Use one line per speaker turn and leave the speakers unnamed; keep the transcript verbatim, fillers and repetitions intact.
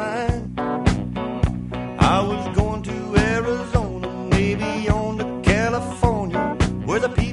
mine. I was going to Arizona, maybe on to California, where the people